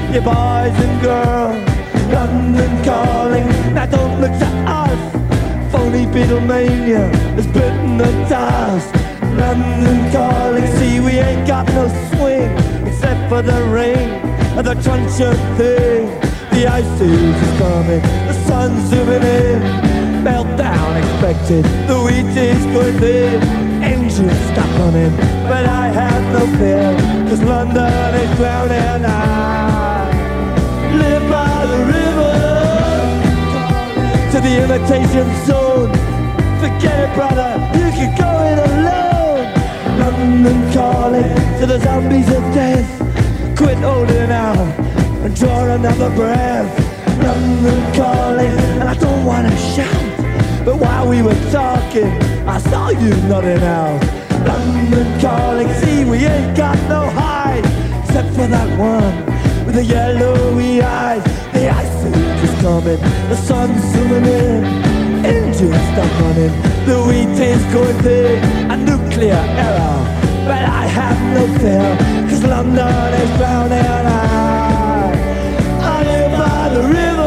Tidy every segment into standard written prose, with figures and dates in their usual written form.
you boys and girls. London calling, now don't look to us. Phony Beatlemania has bitten the dust. London calling, see we ain't got no swing except for the ring and the truncheon thing. The ice age is coming, the sun's zooming in. Meltdown expected, the wheat is going thin. Engines stop running, but I have no fear, 'cause London is drowning. I live by the river, to the imitation zone. Forget it, brother, you can go it alone. London calling to the zombies of death. Quit holding out and draw another breath. London calling, and I don't wanna shout, but while we were talking, I saw you nodding out. London calling, see we ain't got no hide, except for that one with the yellowy eyes. The ice age is coming, the sun's zooming in. Engines stop running, the wheat is going thin. A nuclear error, but I have no fear, 'cause London is drowning. I live by the river.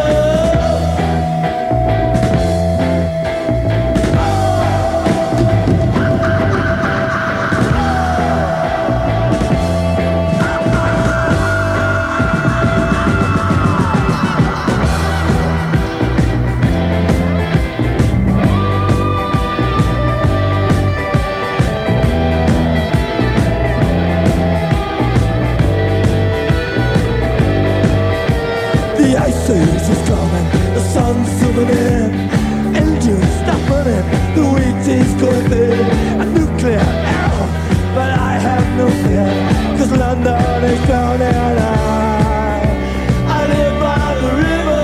The ice age is coming, the sun's zooming in. Engines stop running, the wheat is going thin. A nuclear error, but I have no fear, 'cause London is drowning. I live by the river.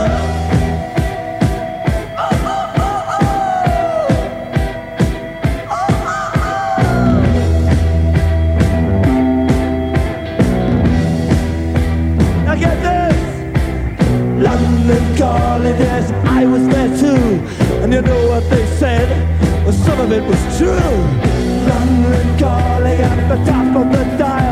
Now get this! London calling, yes, I was there too. And you know what they said? Well, some of it was true. London calling at the top of the dial.